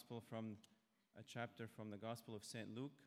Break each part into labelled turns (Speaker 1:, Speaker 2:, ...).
Speaker 1: gospel from a chapter from the Gospel of St. Luke.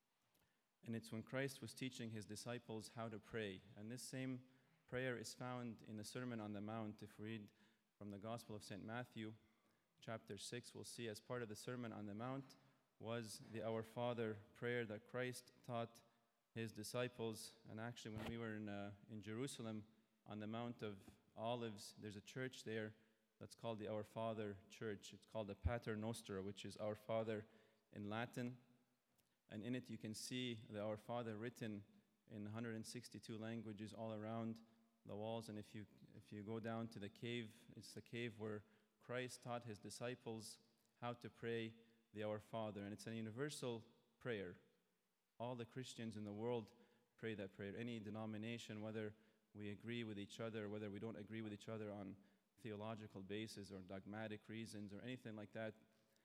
Speaker 1: And it's when Christ was teaching his disciples how to pray. And this same prayer is found in the Sermon on the Mount. If we read from the Gospel of St. Matthew, chapter 6, we'll see as part of the Sermon on the Mount was the Our Father prayer that Christ taught his disciples. And actually, when we were in Jerusalem on the Mount of Olives, there's a church there that's called the Our Father Church. It's called the Pater Noster, which is Our Father in Latin. And in it you can see the Our Father written in 162 languages all around the walls. And if you go down to the cave, it's the cave where Christ taught his disciples how to pray the Our Father. And it's a universal prayer. All the Christians in the world pray that prayer. Any denomination, whether we agree with each other, whether we don't agree with each other on theological basis or dogmatic reasons or anything like that,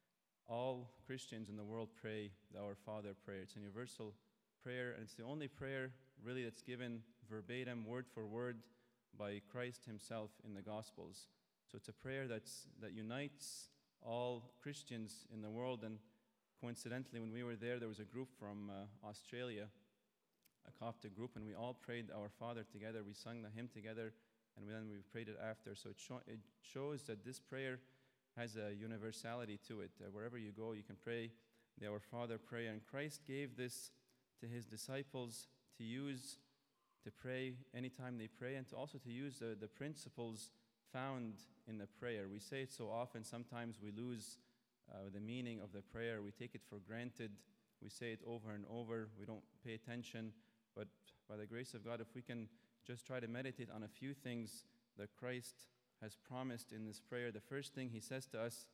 Speaker 1: all Christians in the world pray the Our Father prayer. It's a universal prayer, and it's the only prayer really that's given verbatim, word for word, by Christ himself in the Gospels. So it's a prayer that unites all Christians in the world. And coincidentally, when we were there was a group from Australia, a Coptic group, and we all prayed Our Father together. We sung the hymn together, and then we prayed it after. So it shows that this prayer has a universality to it. Wherever you go, you can pray the Our Father prayer. And Christ gave this to his disciples to use to pray anytime they pray, and also to use the principles found in the prayer. We say it so often, sometimes we lose the meaning of the prayer. We take it for granted. We say it over and over. We don't pay attention. But by the grace of God, if we can just try to meditate on a few things that Christ has promised in this prayer, the first thing he says to us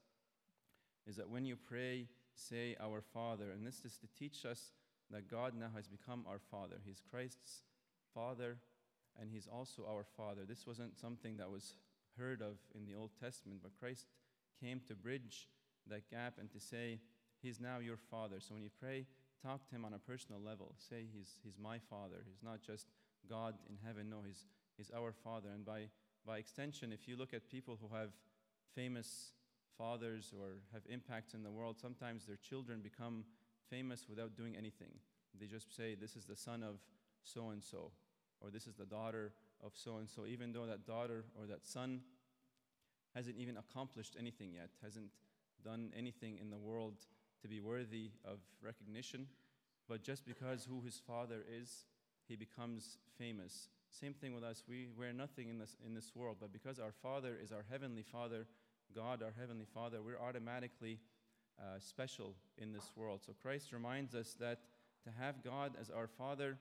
Speaker 1: is that when you pray, say Our Father. And this is to teach us that God now has become our Father. He's Christ's Father, and he's also our Father. This wasn't something that was heard of in the Old Testament, but Christ came to bridge that gap and to say, he's now your Father. So when you pray, talk to him on a personal level. Say, he's my Father. He's not just God in heaven. No, he's our Father. And by extension, if you look at people who have famous fathers or have impacts in the world, sometimes their children become famous without doing anything. They just say, this is the son of so-and-so, or this is the daughter of so-and-so, even though that daughter or that son hasn't even accomplished anything yet, hasn't done anything in the world to be worthy of recognition. But just because who his father is, he becomes famous. Same thing with us. We're nothing in this world, but because our Father is our Heavenly Father, God, our Heavenly Father, we're automatically special in this world. So Christ reminds us that to have God as our Father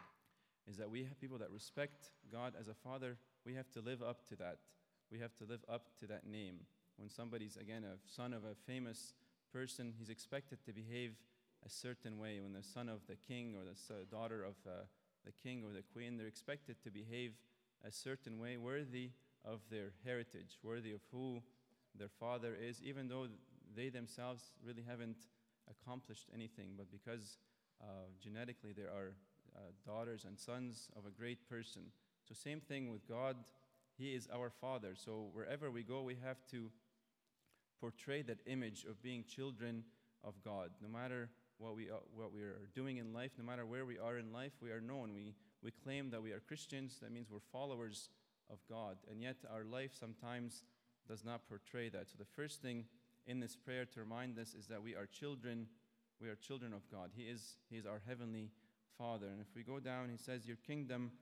Speaker 1: is that we have people that respect God as a Father. We have to live up to that. We have to live up to that name. When somebody's, again, a son of a famous person, he's expected to behave a certain way. When the son of the king or the daughter of the king or the queen, they're expected to behave a certain way, worthy of their heritage, worthy of who their father is, even though they themselves really haven't accomplished anything. But because genetically they are daughters and sons of a great person. So same thing with God. He is our Father. So wherever we go, we have to portray that image of being children of God. No matter what we are doing in life, no matter where we are in life, we are known. We claim that we are Christians. That means we're followers of God. And yet our life sometimes does not portray that. So the first thing in this prayer to remind us is that we are children of God. He is our Heavenly Father. And if we go down, he says, Your kingdom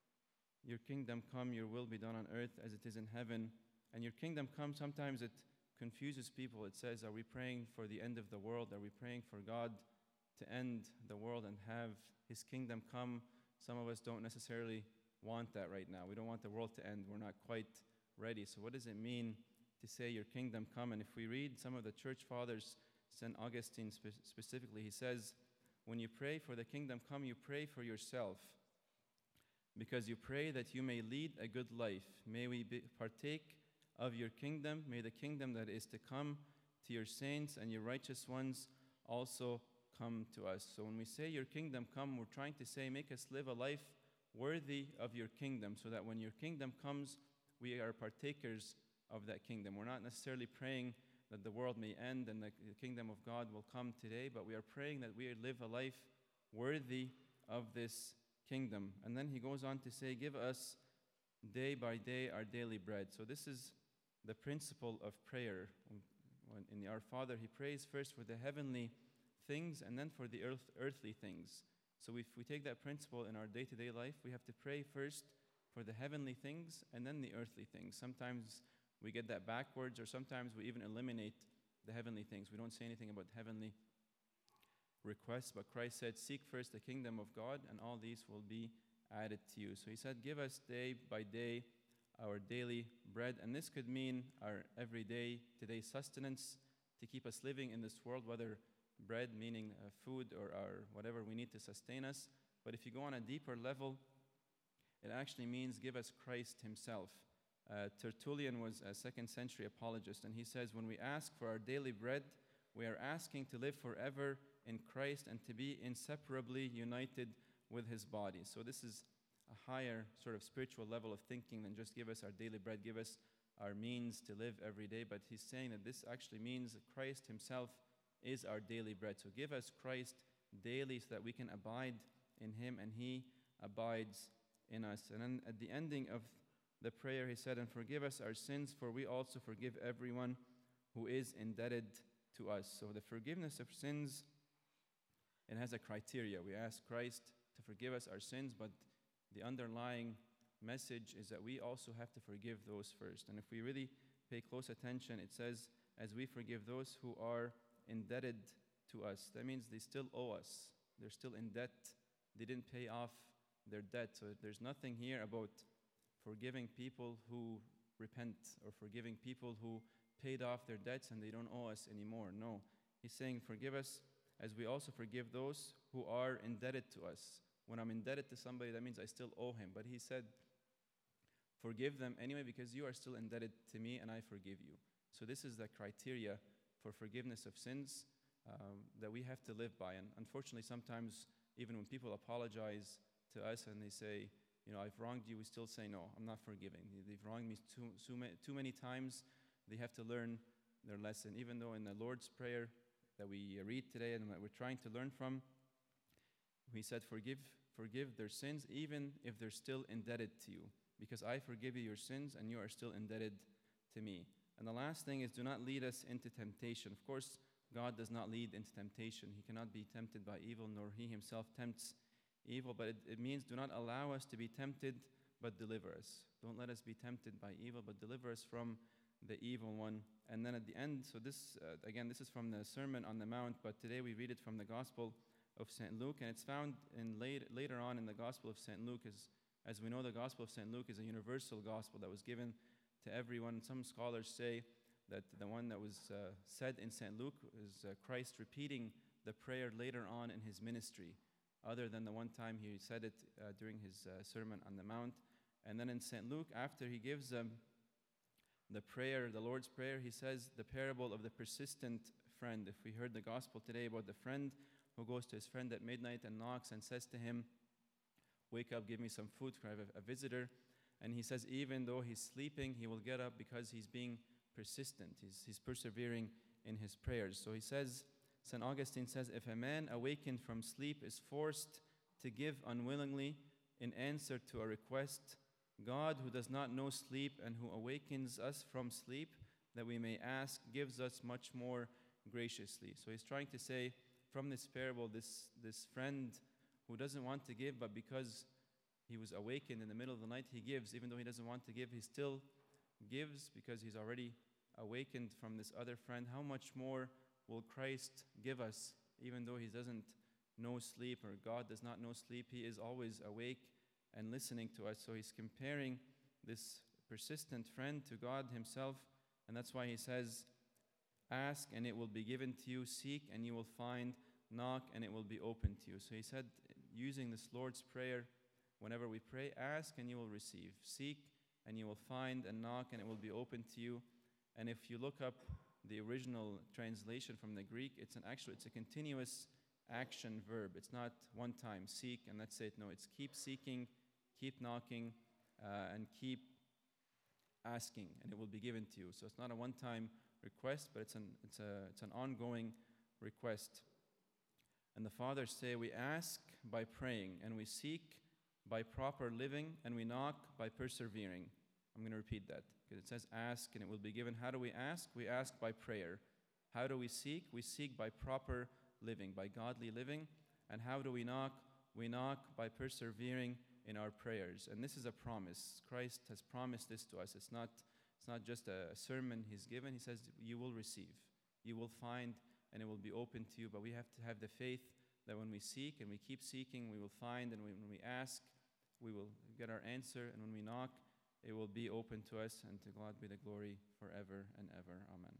Speaker 1: come, your will be done on earth as it is in heaven. And your kingdom come, sometimes it confuses people. It says, are we praying for the end of the world? Are we praying for God to end the world and have his kingdom come? Some of us don't necessarily want that right now. We don't want the world to end. We're not quite ready. So what does it mean to say your kingdom come? And if we read some of the church fathers, St. Augustine specifically, he says, when you pray for the kingdom come, you pray for yourself, because you pray that you may lead a good life. May we partake of your kingdom. May the kingdom that is to come to your saints and your righteous ones also come to us. So when we say your kingdom come, we're trying to say, make us live a life worthy of your kingdom, so that when your kingdom comes, we are partakers of that kingdom. We're not necessarily praying that the world may end and the kingdom of God will come today, but we are praying that we live a life worthy of this kingdom. And then he goes on to say, give us day by day our daily bread. So this is the principle of prayer. When in the Our Father, he prays first for the heavenly things and then for the earthly things. So if we take that principle in our day-to-day life, we have to pray first for the heavenly things and then the earthly things. Sometimes we get that backwards, or sometimes we even eliminate the heavenly things. We don't say anything about heavenly requests, but Christ said, seek first the kingdom of God, and all these will be added to you. So he said, give us day by day our daily bread, and this could mean our everyday, today sustenance to keep us living in this world, whether bread meaning food or our whatever we need to sustain us. But if you go on a deeper level, it actually means give us Christ himself. Tertullian was a 2nd century apologist, and he says, when we ask for our daily bread, we are asking to live forever in Christ and to be inseparably united with his body. So this is a higher sort of spiritual level of thinking than just give us our daily bread, give us our means to live every day. But he's saying that this actually means that Christ himself is our daily bread. So give us Christ daily so that we can abide in him and he abides in us. And then at the ending of the prayer, he said, and forgive us our sins, for we also forgive everyone who is indebted to us. So the forgiveness of sins, it has a criteria. We ask Christ to forgive us our sins, but the underlying message is that we also have to forgive those first. And if we really pay close attention, it says, as we forgive those who are indebted to us. That means they still owe us. They're still in debt. They didn't pay off their debt. So there's nothing here about forgiving people who repent or forgiving people who paid off their debts and they don't owe us anymore. No. He's saying, forgive us as we also forgive those who are indebted to us. When I'm indebted to somebody, that means I still owe him. But he said, forgive them anyway because you are still indebted to me and I forgive you. So this is the criteria for forgiveness of sins that we have to live by. And unfortunately, sometimes even when people apologize to us and they say, I've wronged you, we still say, no, I'm not forgiving. They've wronged me too many times. They have to learn their lesson. Even though in the Lord's Prayer that we read today and that we're trying to learn from, he said, forgive their sins even if they're still indebted to you, because I forgive you your sins and you are still indebted to me. And the last thing is, do not lead us into temptation. Of course, God does not lead into temptation. He cannot be tempted by evil, nor he himself tempts evil. But it means do not allow us to be tempted, but deliver us. Don't let us be tempted by evil, but deliver us from the evil one. And then at the end, so this, again, this is from the Sermon on the Mount, but today we read it from the Gospel of St. Luke, and it's found in later on in the Gospel of St. Luke. As we know, the Gospel of St. Luke is a universal gospel that was given to everyone. Some scholars say that the one that was said in St. Luke is Christ repeating the prayer later on in his ministry, other than the one time he said it during his Sermon on the Mount. And then in St. Luke, after he gives the prayer, the Lord's Prayer, he says the parable of the persistent friend. If we heard the gospel today about the friend who goes to his friend at midnight and knocks and says to him, wake up, give me some food, for I have a visitor. And he says even though he's sleeping, he will get up because he's being persistent. He's persevering in his prayers. So he says, St. Augustine says, if a man awakened from sleep is forced to give unwillingly in answer to a request, God, who does not know sleep and who awakens us from sleep, that we may ask, gives us much more graciously. So he's trying to say from this parable, this friend who doesn't want to give, but because he was awakened in the middle of the night, he gives. Even though he doesn't want to give, he still gives because he's already awakened from this other friend. How much more will Christ give us, even though he doesn't know sleep, or God does not know sleep? He is always awake and listening to us. So he's comparing this persistent friend to God himself, and that's why he says, ask and it will be given to you, seek and you will find, knock and it will be opened to you. So he said, using this Lord's Prayer, whenever we pray, ask and you will receive, seek and you will find, and knock and it will be opened to you. And if you look up the original translation from the Greek, it's a continuous action verb. It's not one time, seek and that's it. No, it's keep seeking, keep knocking, and keep asking, and it will be given to you. So it's not a one-time request, but it's an ongoing request. And the fathers say, we ask by praying, and we seek by proper living, and we knock by persevering. I'm going to repeat that, because it says ask and it will be given. How do we ask? We ask by prayer. How do we seek? We seek by proper living, by godly living. And how do we knock? We knock by persevering in our prayers. And this is a promise. Christ has promised this to us. It's not just a sermon he's given. He says, you will receive, you will find, and it will be open to you. But we have to have the faith that when we seek and we keep seeking, we will find. And when we ask, we will get our answer. And when we knock, it will be open to us. And to God be the glory forever and ever. Amen.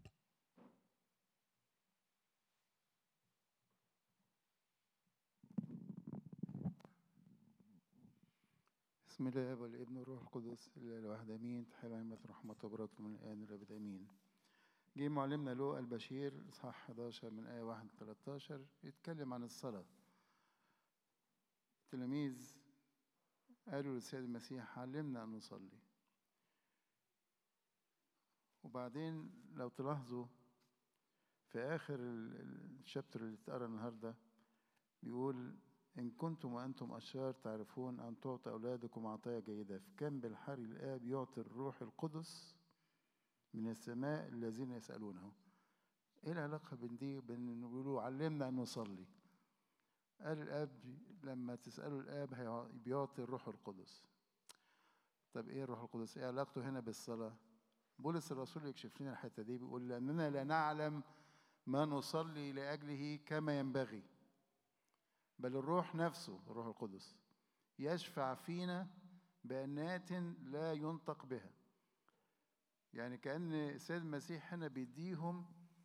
Speaker 2: بسم الله والابن والروح القدس الاله الواحد امين. تحل عامة رحمة وبركاته من الان والابد امين. جه معلمنا لوقا البشير اصحاح 11 من ايه 1 ل 13 يتكلم عن الصلاة. التلاميذ قالوا للسيد المسيح علمنا ان نصلي. وبعدين لو تلاحظوا في اخر الشابتر اللي اتقرا النهارده بيقول إن كنتم وأنتم أشرار تعرفون أن تعطي أولادكم عطايا جيدة، فكم بالحري الآب يعطي الروح القدس من السماء الذين يسألونه. إيه العلاقة بين دي بين بيقولوا علمنا أن نصلي؟ قال الآب لما تسألوا الآب بيعطي الروح القدس. طب إيه الروح القدس؟ إيه علاقته هنا بالصلاة؟ بولس الرسول يكشف لنا الحتة دي، بيقول لأننا لا نعلم ما نصلي لأجله كما ينبغي، بل الروح نفسه الروح القدس يشفع فينا بأنات لا ينطق بها. يعني كأن السيد المسيح هنا بيديهم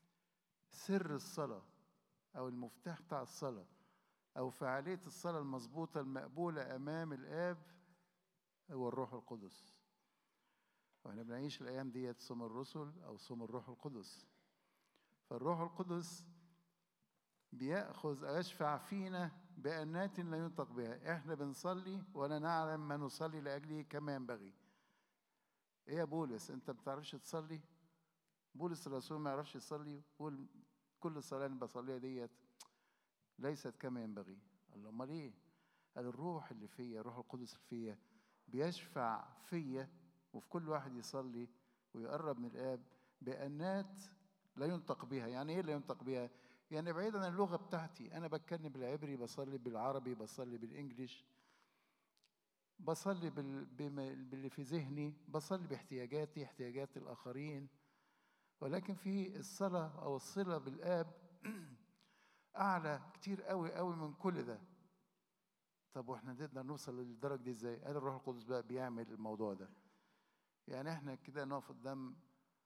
Speaker 2: سر الصلاة أو المفتاح بتاع الصلاة أو فعالية الصلاة المظبوطة المقبولة أمام الآب هو الروح القدس. وإحنا بنعيش الأيام ديت صوم الرسل أو صوم الروح القدس. فالروح القدس بيأخذ يشفع فينا بأنات لا ينطق بها. إحنا بنصلي ولا نعلم ما نصلي لأجله كما ينبغي. إيه يا بولس أنت ما بتعرفش تصلي؟ بولس الرسول ما يعرفش يصلي، يقول كل الصلاة اللي بصليها ديت ليست كما ينبغي. الله أمال إيه؟ قال الروح اللي فيا، الروح القدس اللي فيا بيشفع فيا وفي كل واحد يصلي ويقرب من الآب بأنات لا ينطق بها. يعني إيه لا ينطق بها؟ يعني بعيد عن اللغة بتاعتي. أنا بتكلم بالعبري، بصلي بالعربي، بصلي بالإنجليش، بصلي باللي في ذهني، بصلي باحتياجاتي، احتياجات الآخرين. ولكن في الصلاة أو الصلة بالآب أعلى كتير قوي قوي من كل ده. طب وإحنا نقدر نوصل للدرجة دي إزاي؟ قال الروح القدس بقى بيعمل الموضوع ده. يعني إحنا كده نقف قدام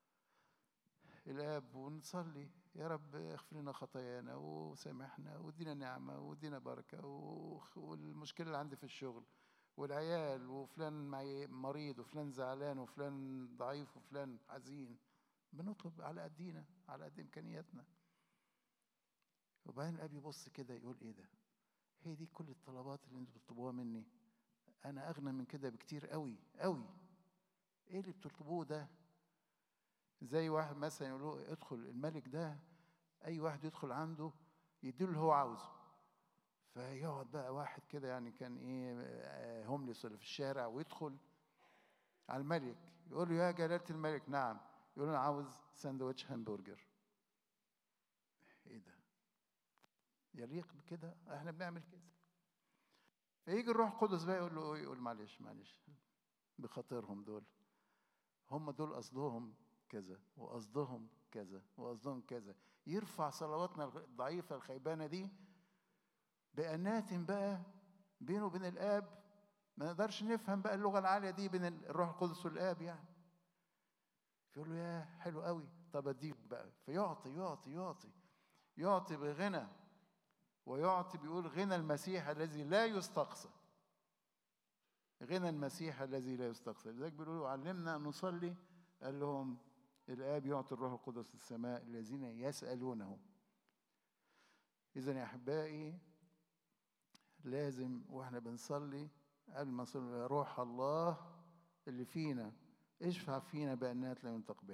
Speaker 2: الآب ونصلي يا رب اغفر لنا خطايانا وسامحنا وادينا نعمة وادينا بركة، والمشكلة اللي عندي في الشغل والعيال وفلان مريض وفلان زعلان وفلان ضعيف وفلان حزين. بنطلب على قدينا، على قد إمكانياتنا. وبعدين الآب يبص كده يقول إيه ده؟ هي دي كل الطلبات اللي انتوا بتطلبوها مني؟ أنا أغنى من كده بكتير قوي قوي. إيه اللي بتطلبوه ده؟ زي واحد مثلا يقول له ادخل الملك ده، اي واحد يدخل عنده يديله اللي هو عاوزه. فيقعد بقى واحد كده يعني كان ايه هومليس اللي في الشارع ويدخل على الملك يقول له يا جلالة الملك نعم، يقول له انا عاوز ساندوتش همبرجر. ايه ده؟ يليق بكده؟ احنا بنعمل كده. فيجي الروح القدس بقى يقول له ايه؟ يقول معلش بخاطرهم دول، هم دول قصدهم كذا وقصدهم كذا وقصدهم كذا. يرفع صلواتنا الضعيفة الخيبانة دي بأنات بقى بينه وبين الآب. ما نقدرش نفهم بقى اللغة العالية دي بين الروح القدس والآب يعني. فيقول له يا حلو قوي، طب اديك بقى. فيعطي يعطي يعطي يعطي بغنى، ويعطي بيقول غنى المسيح الذي لا يستقصى. غنى المسيح الذي لا يستقصى. لذلك بيقولوا علمنا أن نصلي. قال لهم الآب يعطي الروح القدس السماء الذين يسألونه. إذن يا أحبائي لازم وإحنا بنصلي قبل ما نصلي روح الله اللي فينا اشفع فينا بأنات لا ينطق بها.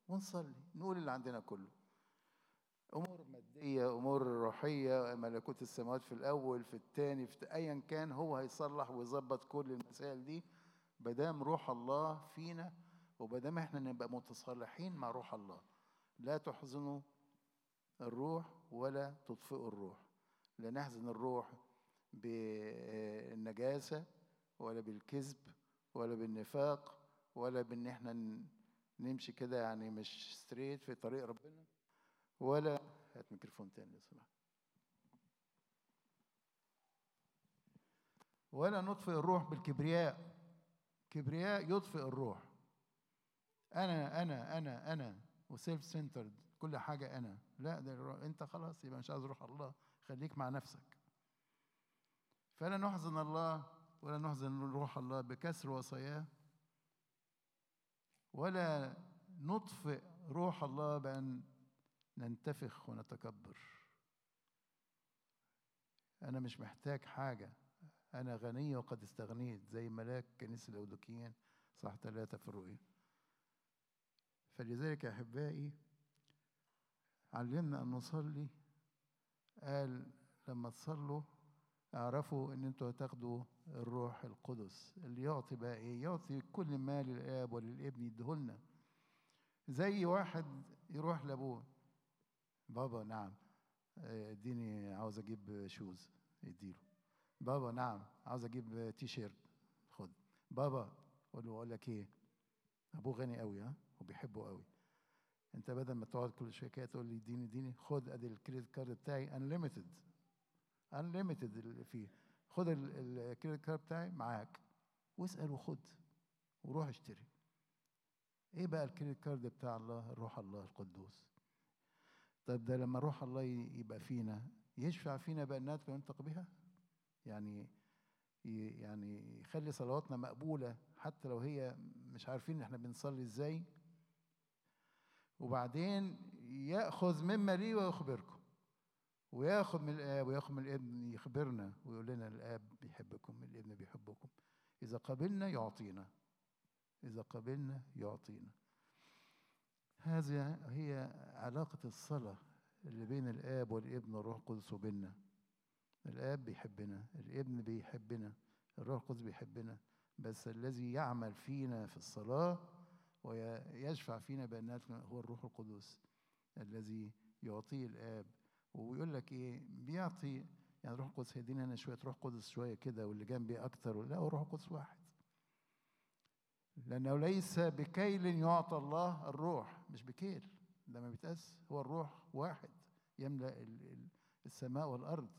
Speaker 2: ونصلي، نقول اللي عندنا كله، أمور مادية، أمور روحية، ملكوت السماوات في الأول، في الثاني، في أيا كان، هو هيصلح ويظبط كل المسائل دي بدام روح الله فينا، وبدام احنا نبقى متصالحين مع روح الله. لا تحزنوا الروح ولا تطفئوا الروح. لا نحزن الروح بالنجاسة ولا بالكذب ولا بالنفاق ولا بان احنا نمشي كده يعني مش ستريت في طريق ربنا، ولا هات ميكروفون تاني لو سمحت، ولا نطفئ الروح بالكبرياء. كبرياء يطفئ الروح. انا وسيلف سنترد، كل حاجه انا. لا، ده انت خلاص يبقى مش عايز روح الله، خليك مع نفسك. فلا نحزن الله ولا نحزن روح الله بكسر وصاياه، ولا نطفئ روح الله بأن ننتفخ ونتكبر. أنا مش محتاج حاجة، أنا غني وقد استغنيت، زي ملاك كنيسة اللاوديكيين صح 3 في الرؤيا. فلذلك يا أحبائي علمنا أن نصلي. قال لما تصلوا اعرفوا ان انتوا هتاخدوا الروح القدس اللي يعطي بقى ايه؟ يعطي كل ما للاب وللابن يديهولنا. زي واحد يروح لابوه، بابا نعم اديني، عاوز اجيب شوز، يديله. بابا نعم عاوز اجيب تي شيرت، خد. بابا اقول لك ايه، ابوه غني قوي ها وبيحبه قوي. انت بدل ما تقعد كل شويه كده تقول لي اديني، خد ادي الكريدت كارد بتاعي انليميتد اللي فيه، خد الكريدت كارد بتاعي معاك، واسال وخد وروح اشتري. ايه بقى الكريدت كارد بتاع الله؟ روح الله القدوس. طيب ده لما روح الله يبقى فينا يشفع فينا بأنات لا ينطق بها، يعني يخلي صلواتنا مقبولة حتى لو هي مش عارفين احنا بنصلي ازاي. وبعدين يأخذ مما لي ويخبركم، وياخذ من الآب وياخذ من الابن يخبرنا ويقول لنا الآب بيحبكم، الابن بيحبكم. إذا قبلنا يعطينا، إذا قبلنا يعطينا. هذه هي علاقة الصلاة اللي بين الآب والابن والروح القدس وبيننا. الآب بيحبنا، الابن بيحبنا، الروح القدس بيحبنا، بس الذي يعمل فينا في الصلاة ويشفع فينا بأنات هو الروح القدس الذي يعطيه الآب. ويقول لك إيه بيعطي، يعني الروح القدس هيدينا أنا شوية روح قدس شوية كده واللي جنبي أكتر، لا هو الروح القدس واحد. لأنه ليس بكيل يعطى الله الروح، مش بكيل، ده ما بيتقاس، هو الروح واحد يملأ السماء والأرض.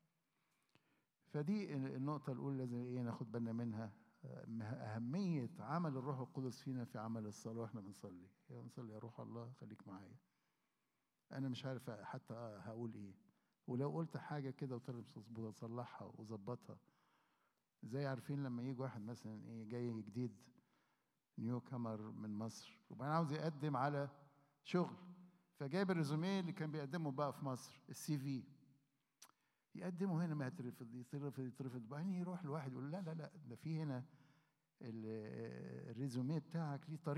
Speaker 2: فدي النقطة الأولى لازم إيه ناخد بالنا منها، أهمية عمل الروح القدس فينا في عمل الصلاة. وإحنا بنصلي يا روح الله خليك معايا، أنا مش عارف حتى هقول إيه، ولو قلت حاجة كده وطلعت مظبوطة أصلحها وأظبطها. زي عارفين لما يجي واحد مثلا إيه جاي جديد نيو كامر من مصر وبعدين عاوز يقدم على شغل، فجايب الريزوميه اللي كان بيقدمه بقى في مصر، السي في، يقدمه هنا ما يترفض بعدين يروح لواحد يقول لا ده في هنا الريزوميه بتاعك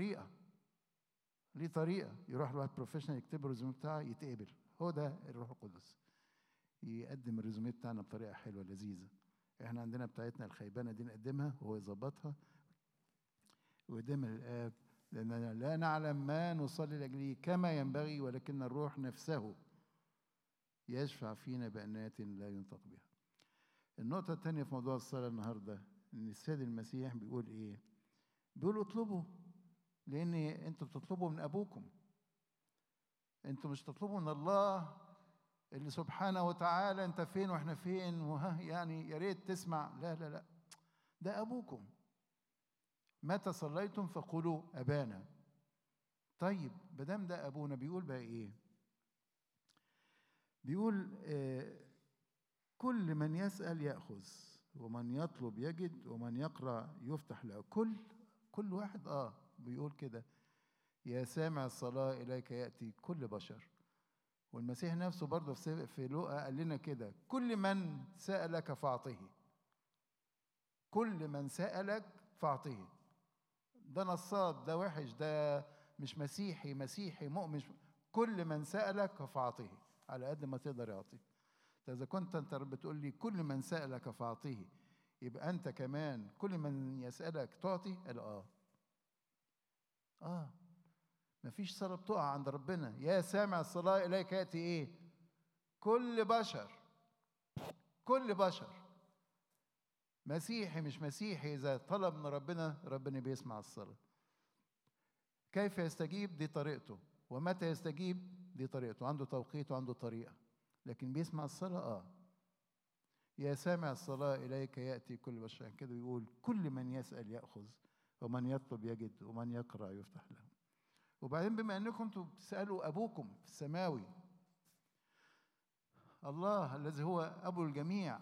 Speaker 2: ليه طريقه، يروح لواحد بروفيشنال يكتب الريزوميه بتاعه يتقبل. هو ده الروح القدس، يقدم الريزوميه بتاعنا بطريقه حلوه لذيذه. احنا عندنا بتاعتنا الخيبانه دي نقدمها وهو يظبطها ويقدمها للآب، لأننا لا نعلم ما نصلي لأجله كما ينبغي، ولكن الروح نفسه يشفع فينا بأنات لا ينطق بها. النقطة الثانية في موضوع الصلاة النهاردة إن السيد المسيح بيقول إيه؟ بيقول اطلبوا، لأن أنتوا بتطلبوا من أبوكم، أنتوا مش تطلبوا من الله اللي سبحانه وتعالى أنت فين وإحنا فين وها يعني يا ريت تسمع. لا ده أبوكم. متى صليتم فقولوا أبانا. طيب بدام ده أبونا بيقول بقى إيه؟ بيقول كل من يسأل يأخذ، ومن يطلب يجد، ومن يقرأ يفتح له. كل واحد بيقول كده، يا سامع الصلاة إليك يأتي كل بشر. والمسيح نفسه برضه في لوقا قال لنا كده، كل من سألك فأعطه، كل من سألك فأعطه. ده نصاب، ده وحش، مش مسيحي، مسيحي مؤمن، كل من سألك فأعطيه، على قد ما تقدر يعطيك. إذا كنت أنت بتقول لي كل من سألك فأعطيه، يبقى أنت كمان كل من يسألك تعطي؟ قال مفيش صلاة بتقع عند ربنا. يا سامع الصلاة إليك يأتي إيه؟ كل بشر، كل بشر، مسيحي مش مسيحي، إذا طلب من ربنا، ربنا بيسمع الصلاة. كيف يستجيب؟ دي طريقته. ومتى يستجيب؟ دي طريقته. عنده توقيت وعنده طريقة، لكن بيسمع الصلاة. يا سامع الصلاة إليك يأتي كل بشر. كده يقول كل من يسأل يأخذ، ومن يطلب يجد، ومن يقرأ يفتح له. وبعدين بما أنكم أنتم بتسألوا أبوكم في السماوي، الله الذي هو أبو الجميع،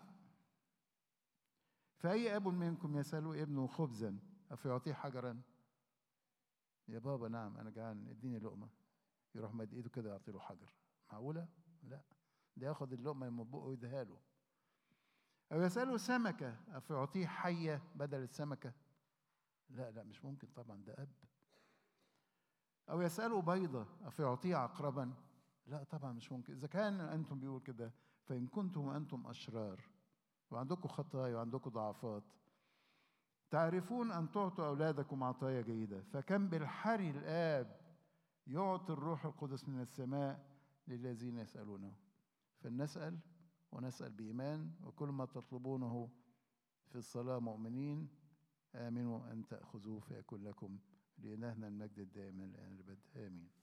Speaker 2: فأي أب منكم يسأل ابنه خبزا أفيعطيه حجرا؟ يا بابا نعم أنا جعان، اديني لقمة. يروح مد إيده كده يعطي له حجر؟ معقولة؟ لا، ده ياخد اللقمة من بقه ويديها له. أو يسأله سمكة أفيعطيه حية بدل السمكة؟ لا مش ممكن طبعا، ده أب. أو يسأله بيضة أفيعطيه عقربا؟ لا طبعا مش ممكن. إذا كان أنتم بيقول كده، فإن كنتم أنتم أشرار وعندكم خطايا وعندكم ضعفات تعرفون أن تعطوا أولادكم عطايا جيدة، فكم بالحري الآب يعطي الروح القدس من السماء للذين يسألونه. فلنسأل ونسأل بإيمان، وكل ما تطلبونه في الصلاة مؤمنين آمنوا أن تأخذوه فيكون لكم، لإلهنا المجد الدائم الآن الأبد آمين.